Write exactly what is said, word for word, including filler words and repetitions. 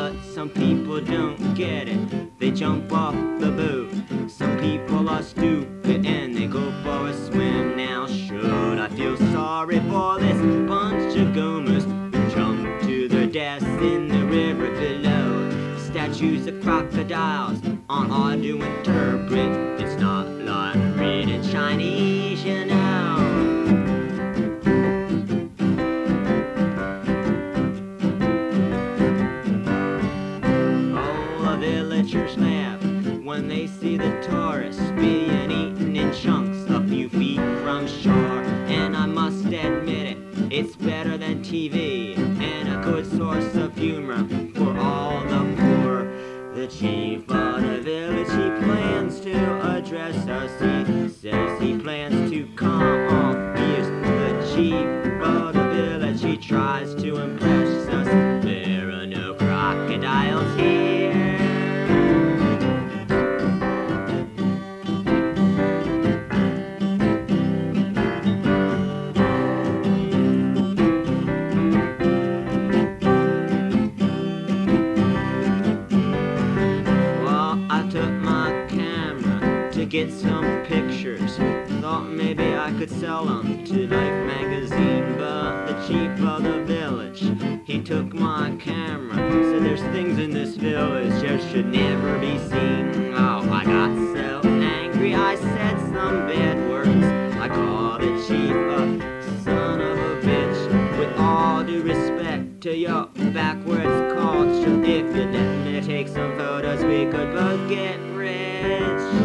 but some people don't get it. They jump off the boat. Some people are stupid and they go for a swim. Now should I feel sorry for this bunch of goomers who jump to their deaths in the river below? Statues of crocodiles aren't hard to interpret. It's not like reading Chinese, you know. Oh, the villagers laugh when they see the tourists being eaten in chunks a few feet from shore. And I must admit it, it's better than T V and a good source of humor for all the poor. The chief of the village, he plans to address us. He says he plans to come off fierce. The chief of the village, he tries to impress us. There are no crocodiles here. Get some pictures, thought maybe I could sell them to Life magazine, but the chief of the village, he took my camera, said there's things in this village that should never be seen. Oh, I got so angry, I said some bad words. I called the chief a son of a bitch. With all due respect to your backwards culture, if you let me take some photos, we could both get rich.